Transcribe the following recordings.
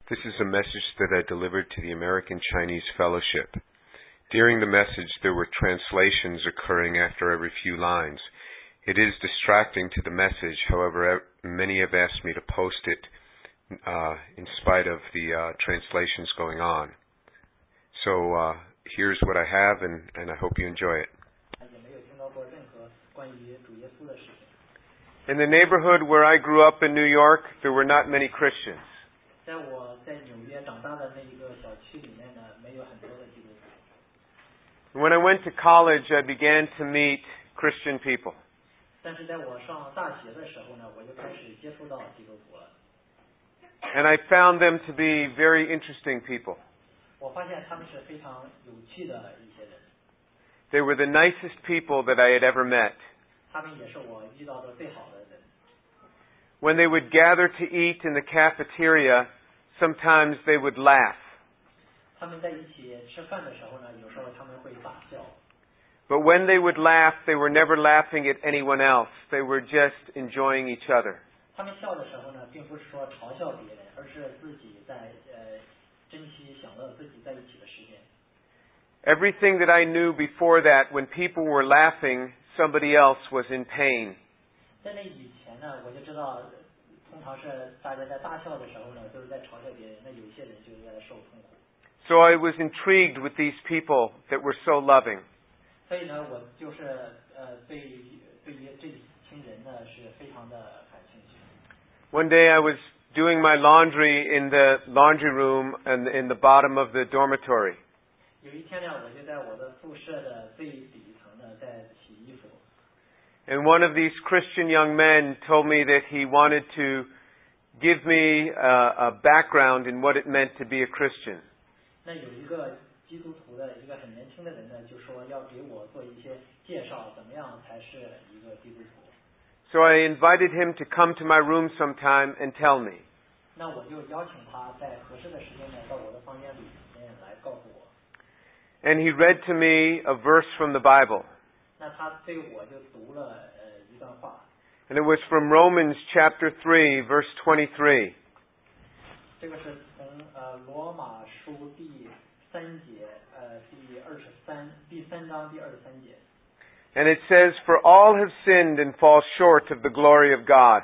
This is a message that I delivered to the American Chinese Fellowship. During the message, there were translations occurring after every few lines. It is distracting to the message, however, many have asked me to post it in spite of the translations going on. So here's what I have, and I hope you enjoy it. In the neighborhood where I grew up in New York, there were not many Christians. When I went to college, I began to meet Christian people. And I found them to be very interesting people. They were the nicest people that I had ever met. When they would gather to eat in the cafeteria, sometimes they would laugh. But when they would laugh, they were never laughing at anyone else. They were just enjoying each other. Everything that I knew before that, when people were laughing, somebody else was in pain. So I was intrigued with these people that were so loving. One day I was doing my laundry in the laundry room and in the bottom of the dormitory. And one of these Christian young men told me that he wanted to give me a background in what it meant to be a Christian. So I invited him to come to my room sometime and tell me. And he read to me a verse from the Bible. And it was from Romans chapter 3, verse 23. And it says, "For all have sinned and fall short of the glory of God."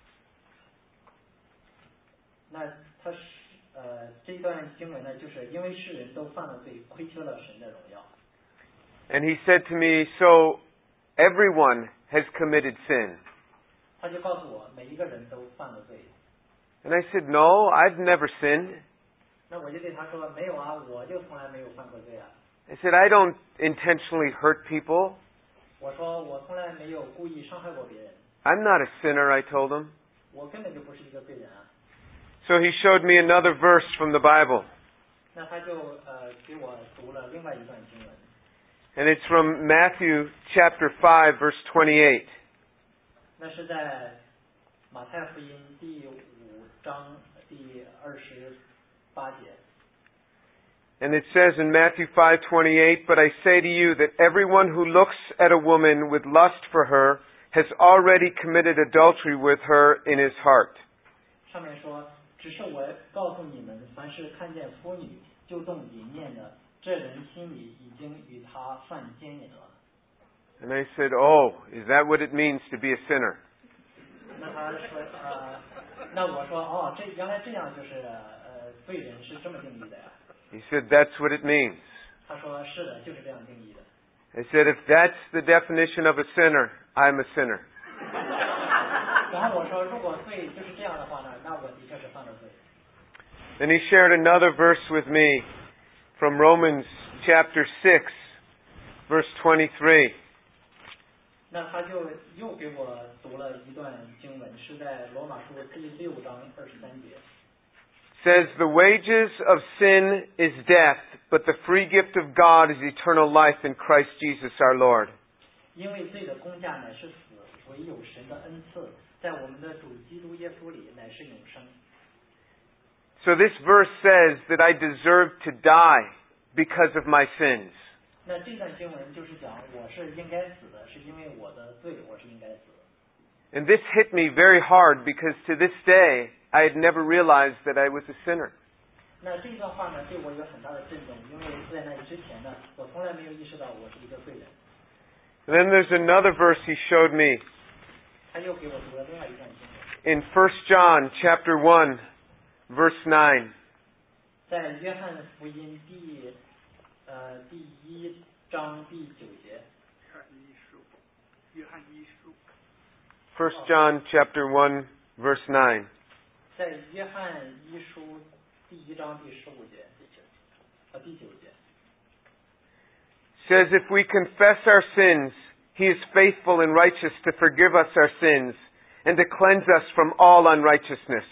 And he said to me, "So everyone has committed sin." And I said, "No, I've never sinned." I said, "I don't intentionally hurt people. I'm not a sinner," I told him. So he showed me another verse from the Bible. And it's from Matthew chapter 5, verse 28. And it says in Matthew 5:28, "But I say to you that everyone who looks at a woman with lust for her has already committed adultery with her in his heart." And I said, "Oh, is that what it means to be a sinner?" He said, "That's what it means." I said, "If that's the definition of a sinner, I'm a sinner." Then he shared another verse with me from Romans chapter 6, verse 23. Says, "The wages of sin is death, but the free gift of God is eternal life in Christ Jesus our Lord." So this verse says that I deserve to die because of my sins. And this hit me very hard because to this day, I had never realized that I was a sinner. 那这段话呢，对我有很大的震动，因为在那之前呢，我从来没有意识到我是一个罪人。 And then there's another verse he showed me 他又给我读了另外一段经文， in 1 John chapter 1, verse 9. 在约翰福音第1章第9节。 1 John chapter 1, verse 9. 在约翰一书第1章第15节，第9节。 Says, if we confess our sins, He is faithful and righteous to forgive us our sins and to cleanse us from all unrighteousness.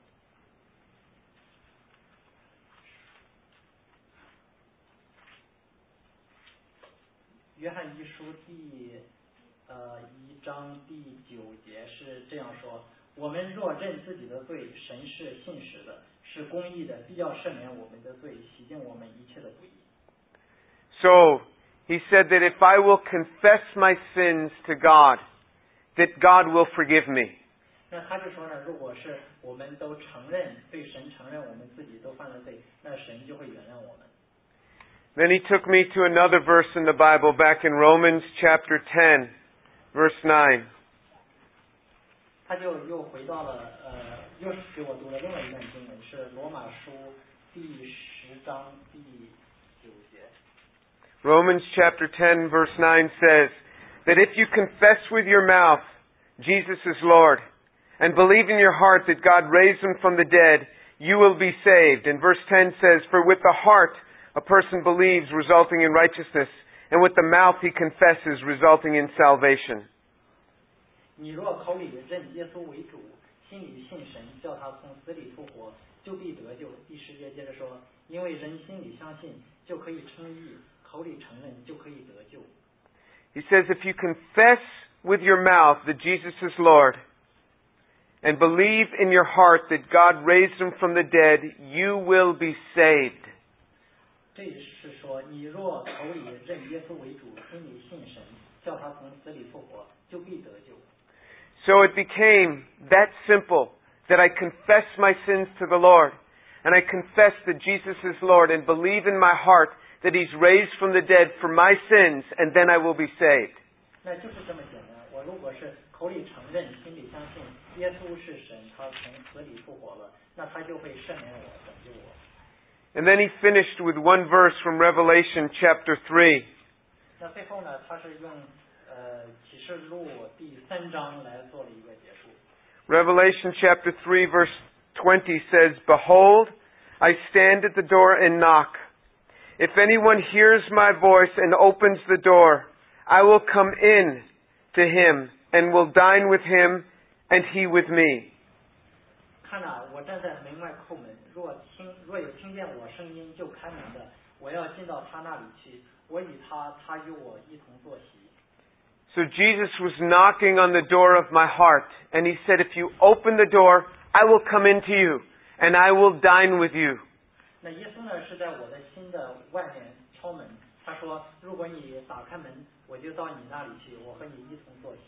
约翰一书第1章第9节是这样说：我们若认自己的罪，神是信实的，是公义的，必要赦免我们的罪，洗净我们一切的不义。 So, he said that if I will confess my sins to God, that God will forgive me. 那他就说呢，如果是我们都承认，对神承认我们自己都犯了罪，那神就会原谅我们。 Then he took me to another verse in the Bible back in Romans chapter 10, verse 9. 他就又回到了又给我读了另外一段经文，是罗马书第10章第9节。 Romans chapter 10, verse 9 says that if you confess with your mouth Jesus is Lord and believe in your heart that God raised Him from the dead, you will be saved. And verse 10 says, for with the heart a person believes, resulting in righteousness, and with the mouth he confesses, resulting in salvation. 你若口里认耶稣为主，心里信神，叫他从死里复活，就必得救。第10节接着说，因为人心里相信，就可以称义，口里承认，就可以得救。 He says, if you confess with your mouth that Jesus is Lord, and believe in your heart that God raised Him from the dead, you will be saved. 这是说，你若口里认耶稣为主，心里信神，叫他从死里复活，就必得救。 So it became that simple that I confess my sins to the Lord, and I confess that Jesus is Lord, and believe in my heart that He's raised from the dead for my sins, and then I will be saved. 那就是这么简单。我如果是口里承认，心里相信耶稣是神，他从死里复活了，那他就会赦免我，拯救我。 And then he finished with one verse from Revelation chapter 3. 那最后呢，他是用启示录第3章来做了一个结束。 Revelation chapter 3 verse 20 says, Behold, I stand at the door and knock. If anyone hears my voice and opens the door, I will come in to him and will dine with him and he with me. 看哪，我站在门外叩门，若有听见我声音就开门的，我要进到他那里去，我与他，他与我一同坐席。 So Jesus was knocking on the door of my heart, and He said, if you open the door, I will come into you, and I will dine with you. 那耶稣呢是在我的心的外面敲门，他说，如果你打开门，我就到你那里去，我和你一同坐席。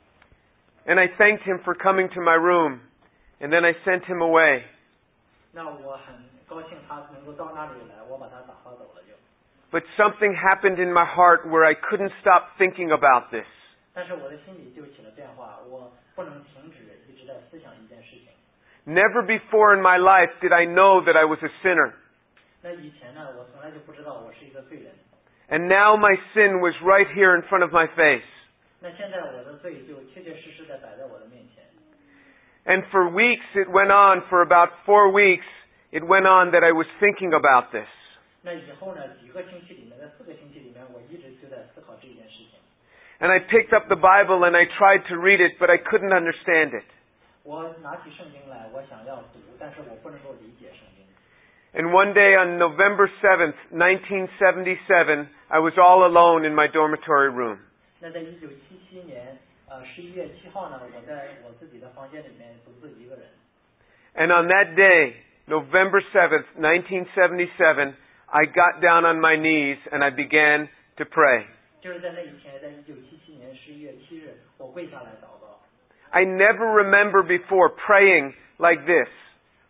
And I thanked Him for coming to my room, and then I sent Him away. 那我很高兴他能够到那里来，我把他打发走了就。 But something happened in my heart where I couldn't stop thinking about this. 但是我的心里就起了变化，我不能停止一直在思想一件事情。 Never before in my life did I know that I was a sinner. 那以前呢，我从来就不知道我是一个罪人。 And now my sin was right here in front of my face. 那现在我的罪就切切实实的摆在我的面前。 And for weeks it went on, for about 4 weeks, it went on that I was thinking about this. 那以后呢，几个星期里面，在4个星期里面，我一直就在思考这件事情。 And I picked up the Bible and I tried to read it, but I couldn't understand it. 我拿起圣经来，我想要读，但是我不能够理解圣经。 And one day on November 7th, 1977, I was all alone in my dormitory room. 那在1977年11月7号呢，我在我自己的房间里面独自一个人。 And on that day, November 7th, 1977, I got down on my knees and I began to pray. 就是在那一天，在1977年11月7日，我跪下来祷告。 I never remember before praying like this.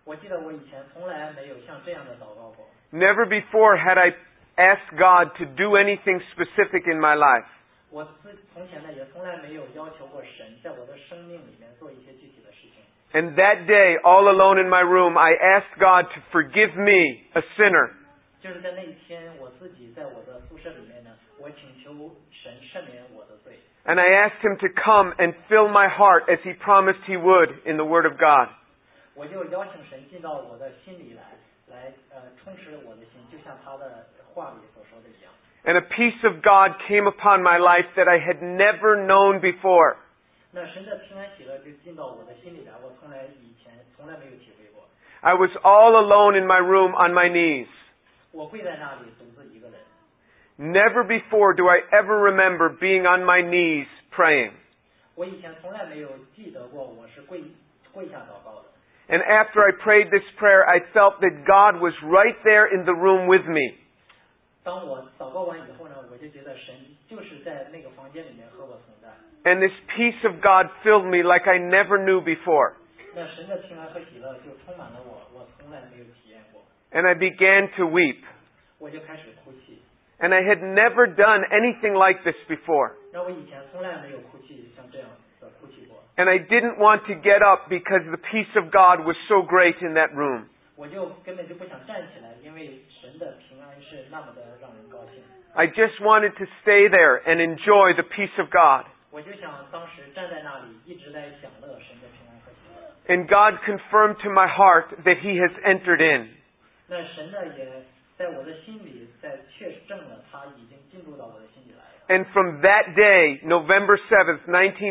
我记得我以前从来没有像这样的祷告过。 Never before had I asked God to do anything specific in my life. 我从前呢也从来没有要求过神在我的生命里面做一些具体的事情。 And that day, all alone in my room, I asked God to forgive me, a sinner. 就是在那一天，我自己在我的宿舍里面呢，我请求神赦免我的罪。 And I asked Him to come and fill my heart as He promised He would in the Word of God. 我就邀请神进到我的心里来充实我的心，就像他的话里所说的一样。 And a peace of God came upon my life that I had never known before. 那神的平安喜乐就进到我的心里来，我以前从来没有体会过。 I was all alone in my room on my knees. 我跪在那里独自一个人。 Never before do I ever remember being on my knees praying. 我以前从来没有记得过我是跪下祷告的。 And after I prayed this prayer, I felt that God was right there in the room with me. 当我祷告完以后呢，我就觉得神就是在那个房间里面和我同在。 And this peace of God filled me like I never knew before. 那神的平安和喜乐就充满了我从来没有体验过。 And I began to weep. 我就开始哭泣。 And I had never done anything like this before. 那我以前从来没有哭泣像这样的哭泣过。 And I didn't want to get up because the peace of God was so great in that room. 我就根本就不想站起来，因为神的平安是那么的让人高兴。 I just wanted to stay there and enjoy the peace of God. 我就想当时站在那里，一直在享乐神的平安和喜乐。 And God confirmed to my heart that He has entered in. 那神呢，也在我的心里在确证了，他已经进入到我的心里来了。 And from that day, November 7th,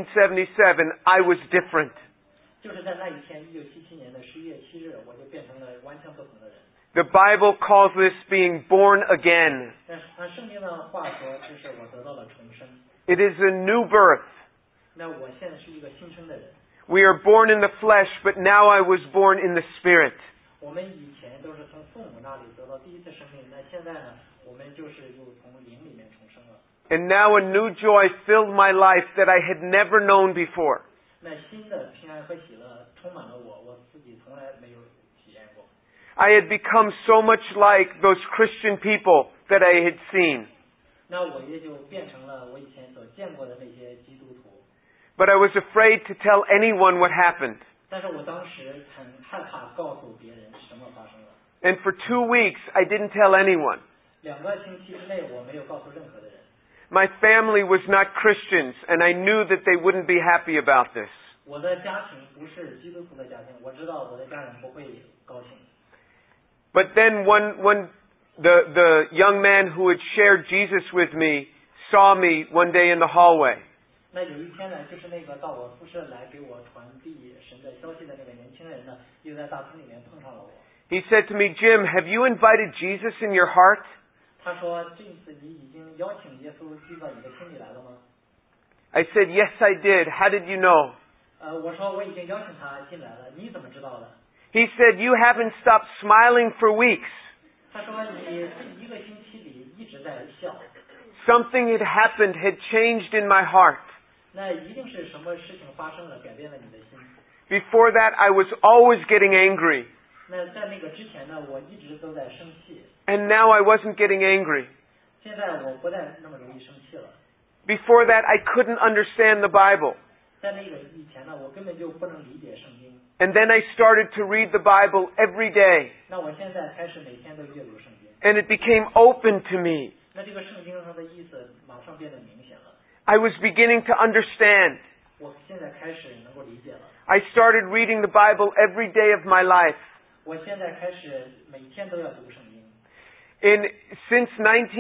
1977, I was different. 就是在那一天，1977年的11月7日，我就变成了完全不同的人。 The Bible calls this being born again. 但是按圣经的话说，就是我得到了重生。 It is a new birth. 那我现在是一个新生的人。 We are born in the flesh, but now I was born in the Spirit. 我们以前都是从父母那里得到第一次生命，那现在呢，我们就是又从灵里面重生了。 And now a new joy filled my life that I had never known before. 那新的平安和喜乐充满了我自己从来没有体验过。 I had become so much like those Christian people that I had seen. 那我也就变成了我以前所见过的那些基督徒。 But I was afraid to tell anyone what happened. 但是我当时很害怕告诉别人什么发生了。 And for 2 weeks, I didn't tell anyone. 2个星期之内，我没有告诉任何的人。 My family was not Christians, and I knew that they wouldn't be happy about this. 我的家庭不是基督徒的家庭，我知道我的家人不会高兴。 But then when the young man who had shared Jesus with me saw me one day in the hallway. 那有一天呢，就是那个到我宿舍来给我传递神的消息的那个年轻人呢，又在大厅里面碰上了我。 He said to me, Jim, have you invited Jesus in your heart? 他说：“这次你已经邀请耶稣进到你的心里来了吗？” I said, yes, I did. How did you know? 我说我已经邀请他进来了，你怎么知道的？ He said, you haven't stopped smiling for weeks. 他说你1个星期里一直在笑。 Something had happened, had changed in my heart. 那一定是什么事情发生了，改变了你的心。 Before that, I was always getting angry. 那在那个之前呢，我一直都在生气。 And now I wasn't getting angry. 现在我不再那么容易生气了。 Before that, I couldn't understand the Bible. 在那个以前呢，我根本就不能理解圣经。 And then I started to read the Bible every day. 那我现在开始每天都阅读圣经。 And it became open to me. 那这个圣经上的意思马上变得明显了。 I was beginning to understand. 我现在开始能够理解了。 I started reading the Bible every day of my life. 我现在开始每天都要读圣经。 Since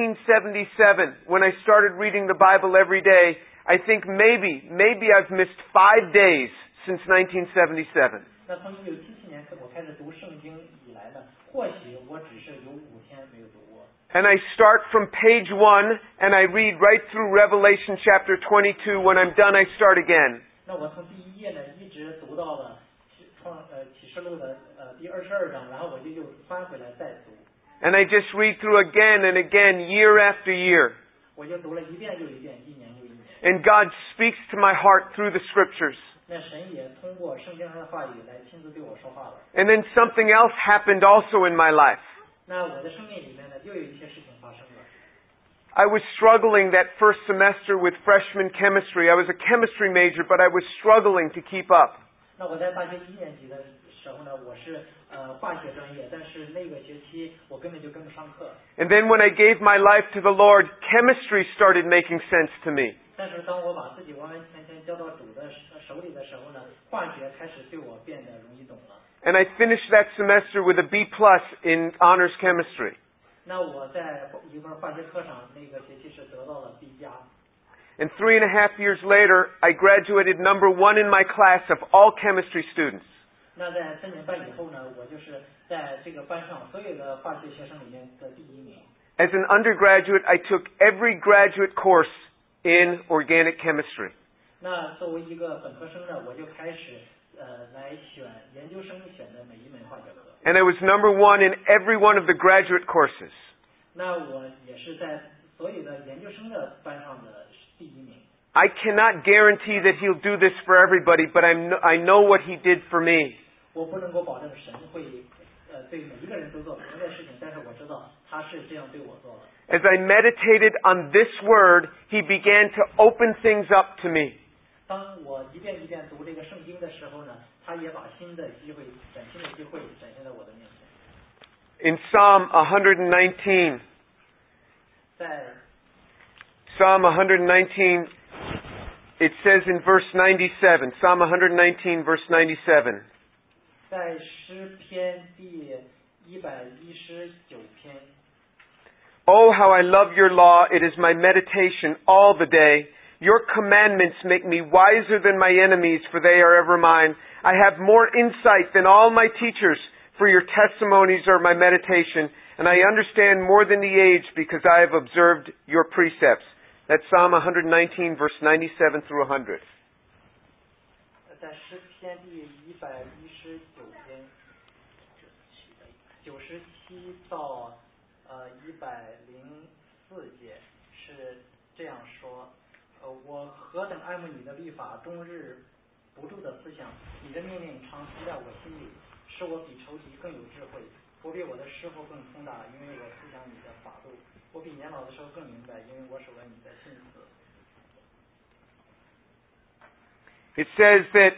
1977, when I started reading the Bible every day, I think maybe I've missed 5 days since 1977. 那从1977年我开始读圣经以来呢，或许我只是有5天没有读过。 And I start from page 1 and I read right through Revelation chapter 22. When I'm done, I start again. 那我从第1页呢一直读到了启示录的第22章，然后我就又翻回来再读。 And I just read through again and again, year after year. 我就读了一遍又一遍，一年又一年。 And God speaks to my heart through the scriptures. 那神也通过圣经上的话语来亲自对我说话了。 And then something else happened also in my life. 那我的生命里面呢，又有一些事情发生了。 I was struggling that first semester with freshman chemistry. I was a chemistry major, but I was struggling to keep up. 那我在大学1年级的时候呢，我是化学专业，但是那个学期我根本就跟不上课。 And then when I gave my life to the Lord, chemistry started making sense to me. 但是当我把自己完完全全交到主的手里的时候呢，化学开始对我变得容易懂了。 And I finished that semester with a B+ in honors chemistry. 那我在一门化学课上，那个学期是得到了 B+。 And 3.5 years later, I graduated number 1 in my class of all chemistry students. 那在3年半以后呢，我就是在这个班上所有的化学学生里面的第1名。 As an undergraduate, I took every graduate course in organic chemistry. 那作为一个本科生呢，我就开始来选研究生选的每一门化学课。 And I was number 1 in every one of the graduate courses. 那我也是在所有的研究生的班上的第1名。 I cannot guarantee that He'll do this for everybody, but I know what He did for me. 我不能够保证神会对每一个人都做同样的事情，但是我知道他是这样对我做的。 As I meditated on this word, He began to open things up to me. 当我一遍一遍读这个圣经的时候呢，他也把新的机会展现在我的面前。 In Psalm 119, 在 Psalm 119, it says in verse 97, Psalm 119, verse 97, 在诗篇第119篇。 Oh, how I love your law. It is my meditation all the day. Your commandments make me wiser than my enemies, for they are ever mine. I have more insight than all my teachers, for your testimonies are my meditation, and I understand more than the age because I have observed your precepts. That's Psalm 119, verse 97 through 100. 在诗篇第119篇97到104节是这样说：我何等爱慕你的律法，终日不住的思想，你的命令常存在我心里，使我比仇敌更有智慧。我比我的师傅更通达，因为我思想你的法度。我比年老的时候更明白，因为我守了你的信词。 It says that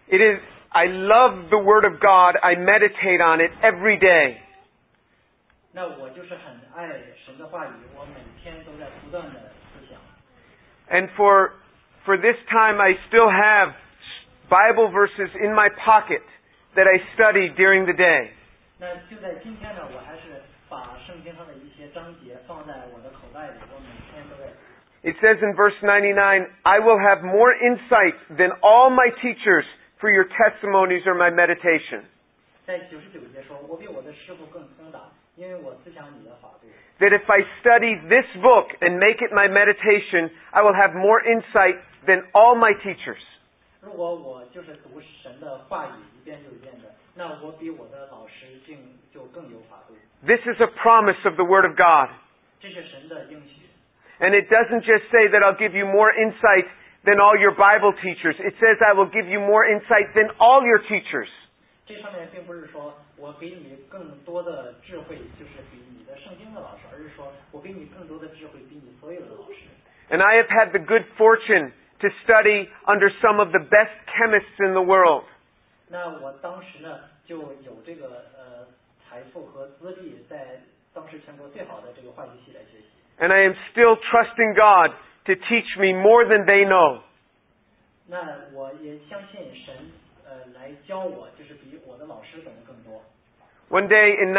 I love the Word of God. I meditate on it every day. 那我就是很爱神的话语，我每天都在不断的思想。 And for this time, I still have Bible verses in my pocket that I study during the day. 那就在今天呢，我还是把圣经上的一些章节放在我的口袋里，我每天都在。 It says in verse 99, I will have more insight than all my teachers, for your testimonies are my meditation. 在99节说，我比我的师傅更通达，因为我思想你的法度。 That if I study this book and make it my meditation, I will have more insight than all my teachers. 如果我就是读神的话语一遍又一遍的，那我比我的老师就更有法度。 This is a promise of the Word of God. 这是神的应许。 And it doesn't just say that I'll give you more insight than all your Bible teachers. It says I will give you more insight than all your teachers. 这上面并不是说我给你更多的智慧，就是比你的圣经的老师，而是说我给你更多的智慧，比你所有的老师。 And I have had the good fortune to study under some of the best chemists in the world. 那我当时呢就有这个财富和资历，在当时全国最好的这个化学系来学习。 And I am still trusting God to teach me more than they know. 那我也相信神来教我，就是比我的老师懂得更多。 One day in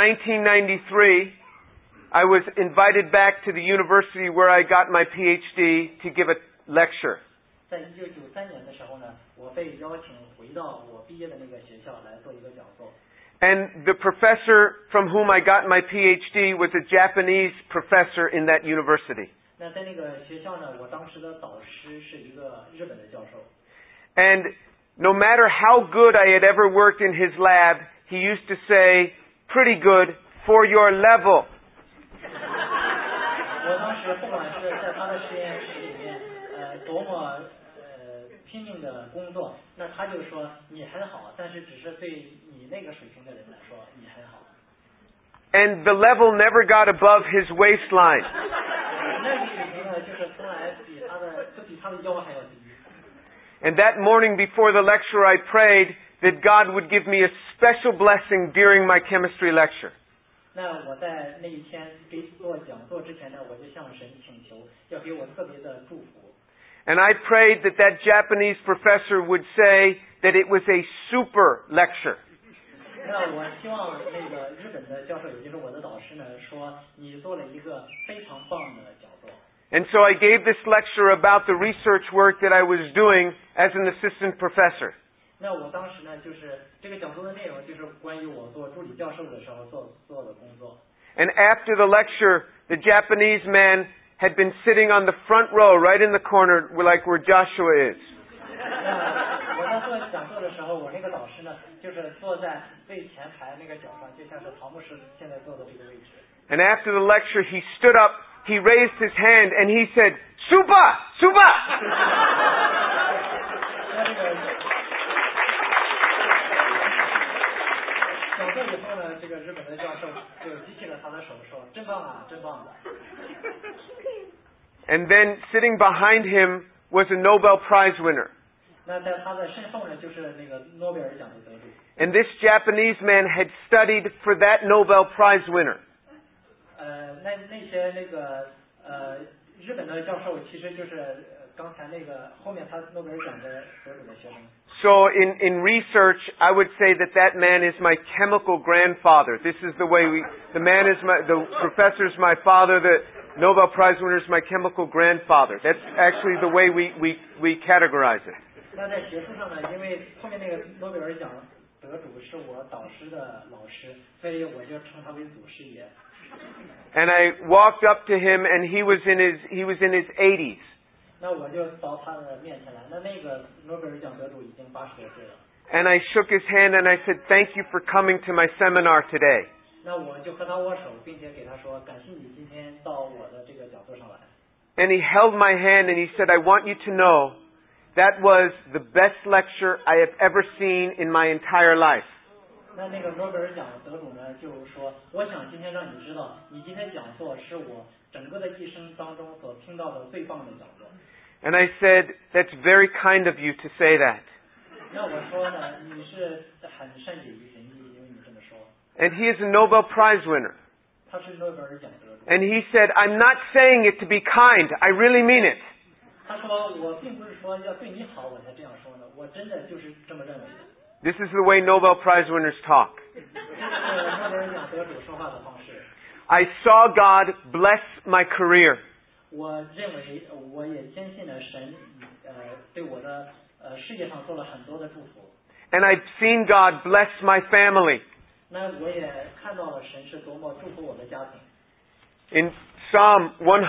1993, I was invited back to the university where I got my PhD to give a lecture. 在1993年的时候呢，我被邀请回到我毕业的那个学校来做一个讲座。 And the professor from whom I got my PhD was a Japanese professor in that university. 那在那个学校呢，我当时的导师是一个日本的教授。 And no matter how good I had ever worked in his lab, he used to say, pretty good for your level. 我当时不管是在他的实验室里面多么拼命的工作，那他就说你很好，但是只是对你那个水平的人来说你很好。 And the level never got above his waistline. 那个水平呢，就是从来比他的腰还要低。 And that morning before the lecture, I prayed that God would give me a special blessing during my chemistry lecture. 那我在那一天给做讲座之前呢，我就向神请求，要给我特别的祝福。 And I prayed that that Japanese professor would say that it was a super lecture. 那我希望那个日本的教授，也就是我的导师呢，说你做了一个非常棒的讲座。 And so I gave this lecture about the research work that I was doing as an assistant professor. 那我当时呢，就是这个讲座的内容，就是关于我做助理教授的时候做的工作。 And after the lecture, the Japanese man had been sitting on the front row, right in the corner, like where Joshua is. 我在做讲座的时候，我那个导师呢，就是坐在最前排那个角上，就像是陶牧师现在坐的这个位置。 And after the lecture, he stood up, he raised his hand, and he said, "Suba! Suba!" 那这个讲座以后呢，这个日本的教授就举起了他的手，说：“真棒啊，真棒啊！” And then sitting behind him was a Nobel Prize winner. 那在他的身后呢，就是那个诺贝尔奖的得主。 And this Japanese man had studied for that Nobel Prize winner. 那些那个日本的教授，其实就是刚才那个后面他诺贝尔奖的得主的学生。 So in research, I would say that man is my chemical grandfather. This is the way the professor is my father, the Nobel Prize winner is my chemical grandfather. That's actually the way we categorize it. 那在学术上呢，因为后面那个诺贝尔奖得主是我导师的老师，所以我就称他为祖师爷。 And I walked up to him, and he was in his 80s. 那我就到他的面前来，那个诺贝尔奖得主已经80多岁了。 And I shook his hand and I said, "Thank you for coming to my seminar today." 那我就和他握手，并且给他说，感谢你今天到我的这个讲座上来。 And he held my hand and he said, "I want you to know that was the best lecture I have ever seen in my entire life." 那个诺贝尔奖得主呢，就是说，我想今天让你知道，你今天讲座是我整个的一生当中所听到的最棒的讲座。 And I said, "That's very kind of you to say that." 那我说呢，你是很善解于人意，因为你这么说。 And he is a Nobel Prize winner. 他是诺贝尔奖得主。 And he said, "I'm not saying it to be kind. I really mean it." 他说，我并不是说要对你好我才这样说呢，我真的就是这么认为的。 This is the way Nobel Prize winners talk. 这是诺贝尔奖得主说话的方式。 I saw God bless my career. 我认为，我也坚信了神，对我的事业上做了很多的祝福。 And I've seen God bless my family. 那我也看到了神是多么祝福我的家庭。 In Psalm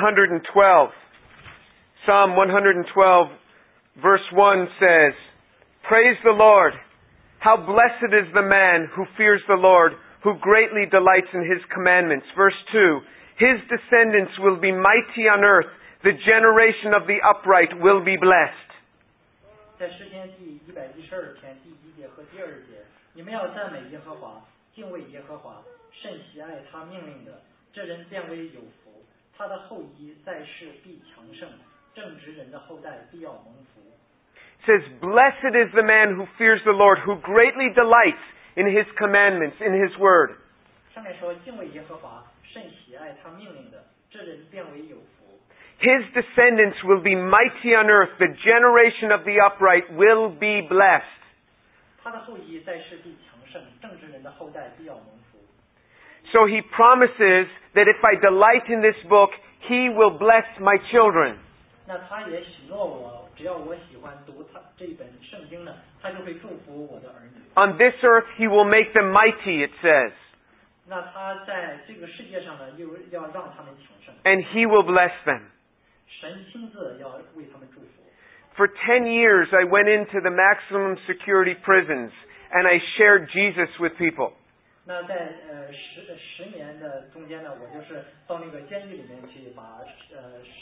112, verse 1 says, "Praise the Lord. How blessed is the man who fears the Lord, who greatly delights in his commandments." Verse 2, "His descendants will be mighty on earth. The generation of the upright will be blessed." 在诗篇第112篇第1节和第2节，你们要赞美耶和华，敬畏耶和华，甚喜爱他命令的，这人变为有福，他的后裔在世必强盛，正直人的后代必要蒙福。 It says, "Blessed is the man who fears the Lord, who greatly delights in his commandments, in his word." 上面说敬畏耶和华，甚喜爱他命令的，这人变为有福。 His descendants will be mighty on earth. The generation of the upright will be blessed. 他的后裔在世必强盛，正直人的后代必要蒙福。 So he promises that if I delight in this book, he will bless my children. 那他也许诺我，只要我喜欢读他这一本圣经呢，他就会祝福我的儿女。 On this earth, he will make them mighty, it says. 那他在这个世界上呢，又要让他们强盛。 And he will bless them. 神亲自要为他们祝福。 For 10 years, I went into the maximum security prisons and I shared Jesus with people. 那在十年的中间呢，我就是到那个监狱里面去把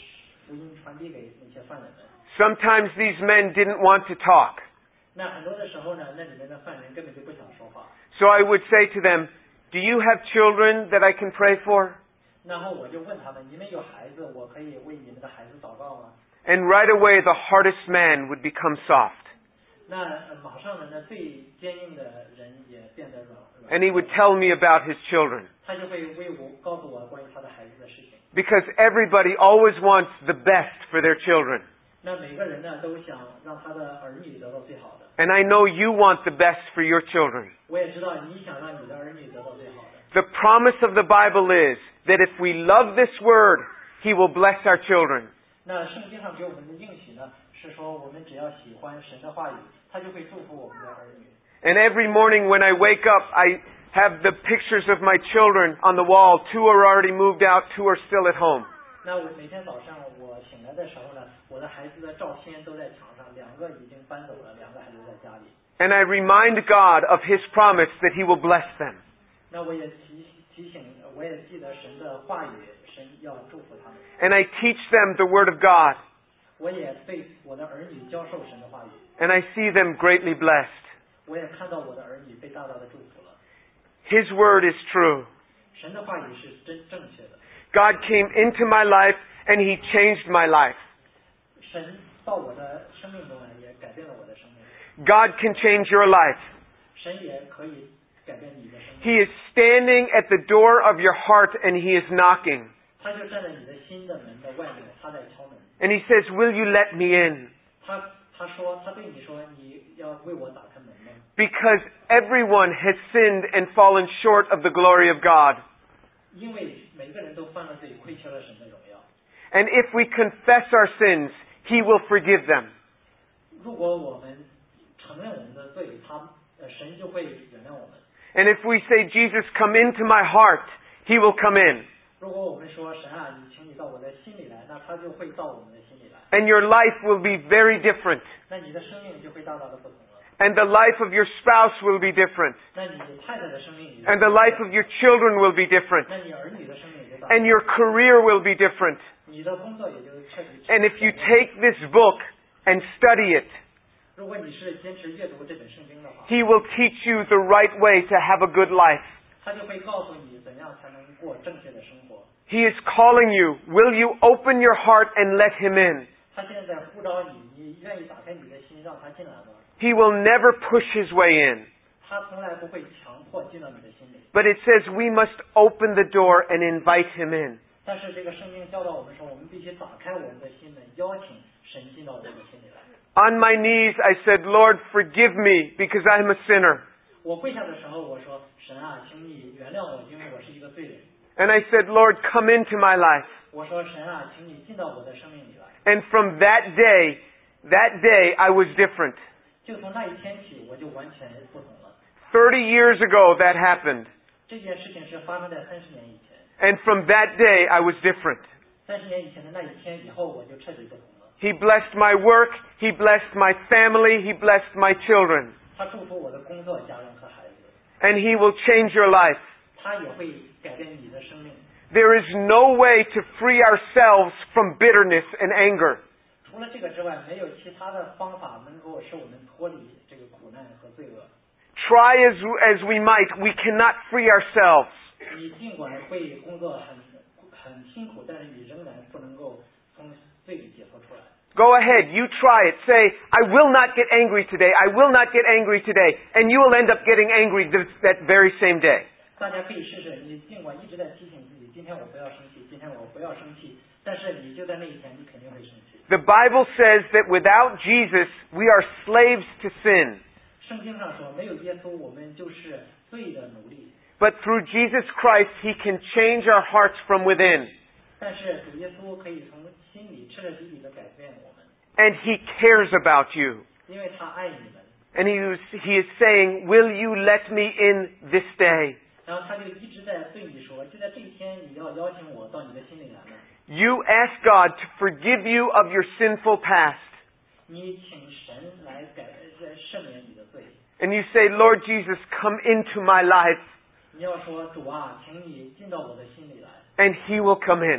福音传递给那些犯人们。 Sometimes these men didn't want to talk. 那很多的时候呢，那里面的犯人根本就不想说话。 So I would say to them, "Do you have children that I can pray for?" 然后我就问他们：你们有孩子，我可以为你们的孩子祷告吗？ And right away the hardest man would become soft. 那马上呢，那最坚硬的人也变得软。 And he would tell me about his children. 他就会为我告诉我关于他的孩子的事情。 Because everybody always wants the best for their children. 那每个人呢都想让他的儿女得到最好的。 And I know you want the best for your children. 我也知道你想让你的儿女得到最好的。 The promise of the Bible is that if we love this word, He will bless our children. 那圣经上给我们的应许呢，是说我们只要喜欢神的话语，他就会祝福我们的儿女。 And every morning when I wake up, I have the pictures of my children on the wall. 2 are already moved out, 2 are still at home. 那我每天早上我醒来的时候呢，我的孩子的照片都在墙上，2个已经搬走了，2个还留在家里。 And I remind God of His promise that He will bless them. 那我也提醒，我也记得神的话语，神要祝福他们。 And I teach them the Word of God. 我也对我的儿女教授神的话语。 And I see them greatly blessed. 我也看到我的儿女被大大的祝福了。 His Word is true. 神的话语是正确的。 God came into my life and He changed my life. 神到我的生命中来，也改变了我的生命。 God can change your life. 神也可以改变你的生命。 He is standing at the door of your heart and He is knocking. 他就站在你的心的门的外面，他在敲门。 And He says, "Will you let me in?" 他说，他对你说，你要为我打开门吗？ Because everyone has sinned and fallen short of the glory of God. 因为每个人都犯了罪，亏缺了神的荣耀。 And if we confess our sins, He will forgive them. 如果我们承认我们的罪，神就会原谅我们。 And if we say, "Jesus, come into my heart," He will come in. 如果我们说神啊，请你到我的心里来，那他就会到我们的心里来。 And your life will be very different. 那你的生命就会大大的不同了。 And the life of your spouse will be different. 那你太太的生命也 And the life of your children will be different. 那你儿女的生命也就大。 And your career will be different. 你的工作也就彻底。 And if you take this book and study it, 如果你是坚持阅读这本圣经的话， He will teach you the right way to have a good life. 他就会告诉你怎样才能过正确的生活。 He is calling you. Will you open your heart and let Him in? 他现在呼召你，你愿意打开你的心，让他进来吗？ He will never push His way in. 他从来不会强迫进到你的心里。 But it says we must open the door and invite Him in. 但是这个圣经教导我们说，我们必须打开我们的心门，邀请神进到我们的心里来。 On my knees, I said, "Lord, forgive me because I'm a sinner." 我跪下的时候，我说：“神啊，请你原谅我，因为我是一个罪人。” And I said, "Lord, come into my life." 我说：“神啊，请你进到我的生命里来。” And from that day, I was different. 就从那一天起，我就完全不同了。 30 years ago, that happened. 这件事情是发生在30年以前。 And from that day, I was different. 30年以前的那一天以后，我就彻底不同了。 He blessed my work. He blessed my family. He blessed my children. 他祝福我的工作、家人和孩子。 And He will change your life. 他也会改变你的生命。 There is no way to free ourselves from bitterness and anger. 除了这个之外，没有其他的方法能够使我们脱离这个苦难和罪恶。 Try as we might, we cannot free ourselves. 你尽管会工作很辛苦，但是你仍然不能够从罪里解脱出来。 Go ahead, you try it. Say, "I will not get angry today. I will not get angry today." And you will end up getting angry that very same day. 大家可以试试，你尽管一直在提醒自己，今天我不要生气，今天我不要生气，但是你就在那一天，你肯定会生气。 The Bible says that without Jesus, we are slaves to sin. 圣经上说，没有耶稣，我们就是罪的奴隶。 But through Jesus Christ, He can change our hearts from within. 但是主耶稣可以从心里彻彻底底的改变我们， And He cares about you. 因为他爱你们。 And He is saying, "Will you let me in this day?" 然后他就一直在对你说，就在这一天，你要邀请我到你的心里来吗？ You ask God to forgive you of your sinful past. 你请神来赦免你的罪。 And you say, "Lord Jesus, come into my life." 你要说主啊，请你进到我的心里来， And He will come in.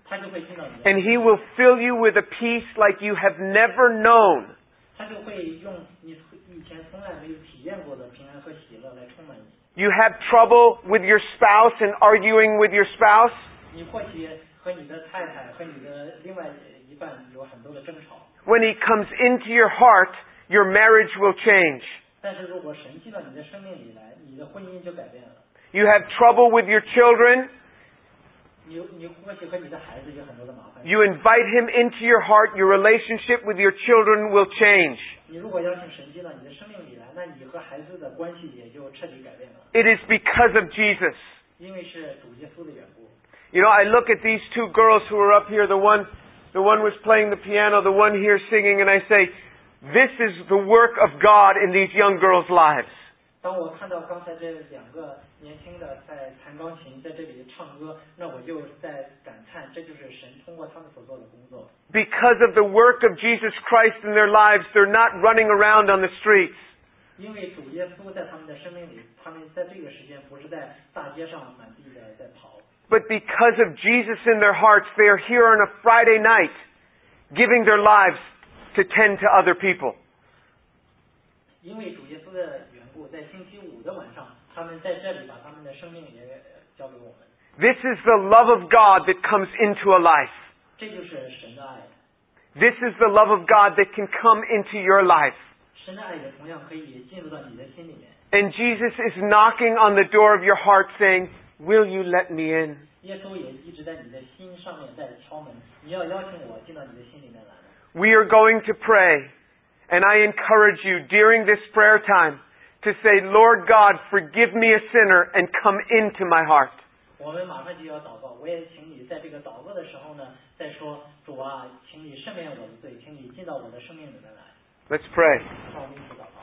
他就会进到你的 And He will fill you with a peace like you have never known. 他就会用你以前从来没有体验过的平安和喜乐来充满你。 You have trouble with your spouse and arguing with your spouse? 你或许和你的太太和你的另外一半有很多的争吵。 When He comes into your heart, your marriage will change. 但是如果神进到你的生命里来，你的婚姻就改变了。 You have trouble with your children? 你或许和你的孩子有很多的麻烦。 You invite Him into your heart, your relationship with your children will change. 你如果邀请神进到你的生命里来，那你和孩子的关系也就彻底改变了。 It is because of Jesus. 因为是主耶稣的缘故。 You know, I look at these two girls who are up here, the one was playing the piano, the one here singing, and I say, this is the work of God in these young girls' lives. 当我看到刚才这两个年轻的在弹钢琴，在这里唱歌，那我就在感叹，这就是神通过他们所做的工作。 Because of the work of Jesus Christ in their lives, they're not running around on the streets. 因为主耶稣在他们的生命里，他们在这个时间不是在大街上满地的在跑。 But because of Jesus in their hearts, they are here on a Friday night, giving their lives to tend to other people. 因为主耶稣的缘故，在星期五的晚上，他们在这里把他们的生命也交给我们。 This is the love of God that comes into a life. 这就是神的爱。 This is the love of God that can come into your life. 神的爱也同样可以进入到你的心里面。 And Jesus is knocking on the door of your heart saying, will you let me in? 耶稣也一直在你的心上面在敲门，你要邀请我进到你的心里面来。 We are going to pray. And I encourage you during this prayer time to say, Lord God, forgive me a sinner and come into my heart. 我们马上就要祷告，我也请你在这个祷告的时候呢，再说主啊，请你赦免我的罪，请你进到我的生命里面来。 Let's pray. 让我们一起祷告。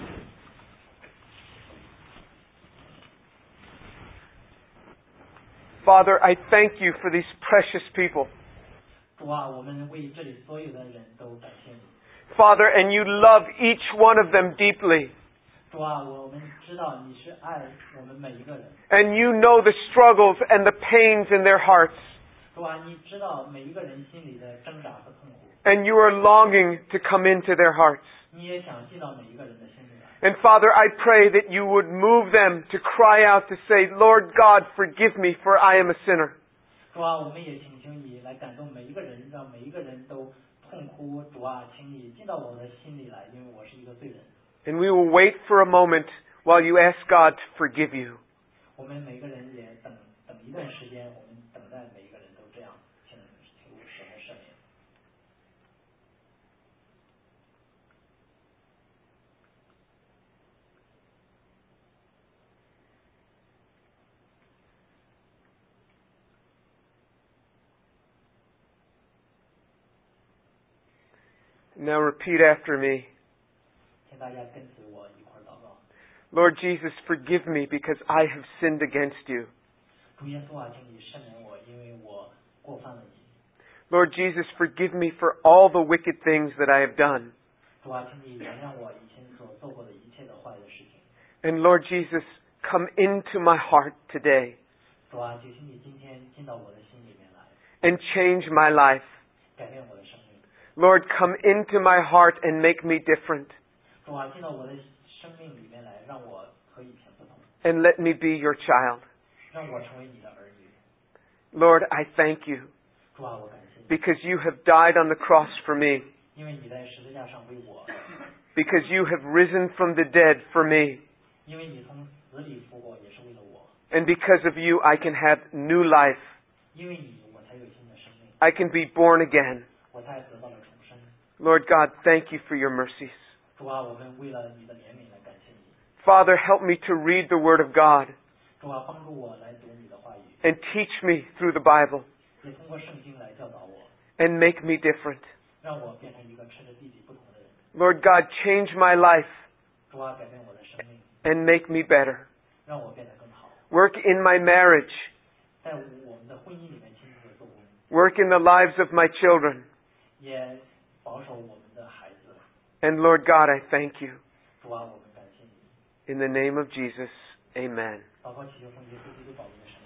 Father, I thank you for these precious people. 主啊，我们为这里所有的人都感谢你。 Father, and you love each one of them deeply. 主啊，我们知道你是爱我们每一个人。 And you know the struggles and the pains in their hearts. 主啊，你知道每一个人心里的挣扎和痛苦， And you are longing to come into their hearts. 你也想进到每一个人的心里来。 And Father, I pray that you would move them to cry out to say, Lord God, forgive me, for I am a sinner. 主啊，我们也请求你来感动每一个人，让每一个人都痛哭。主啊，请你进到我的心里来，因为我是一个罪人。 And we will wait for a moment while you ask God to forgive you. 我们每个人也等一段时间，我们等待每一个人都这样请求神的赦免。 Now repeat after me. 请大家跟随我一块儿祷告。 Lord Jesus, forgive me because I have sinned against you. 主耶稣啊，请你赦免我，因为我过犯了你。 Lord Jesus, forgive me for all the wicked things that I have done. 主啊，请你原谅我以前所做过的一切的坏的事情。 And Lord Jesus, come into my heart today 主啊，就请你今天进到我的心里面来， and change my life. 改变我的生命。 Lord, come into my heart and make me different. 主啊，进到我的生命里面来，让我和以前不同， And let me be your child. 让我成为你的儿女。 Lord, I thank you 主啊，我感谢你， because you have died on the cross for me. 因为你在十字架上为我， Because you have risen from the dead for me. 因为你从死里复活也是为了我， And because of you, I can have new life. 因为你我才有新的生命， I can be born again. 我才得到了重生。 Lord God, thank you for your mercies. 主啊，我们为了你的怜悯来感谢你。 Father, help me to read the Word of God 主啊，帮助我来读你的话语， and teach me through the Bible 也通过圣经来教导我， and make me different. 让我变成一个吃着地己不同的人。 Lord God, change my life 主啊，改变我的生命， and make me better. 让我变得更好， Work in my marriage. 在我们的婚姻里面亲自的做工， Work in the lives of my children. 也保守我们的孩子。 And Lord God, I thank you. 主啊，我们感谢你。 In the name of Jesus, amen. 祷告祈求奉耶稣基督宝贵的圣名。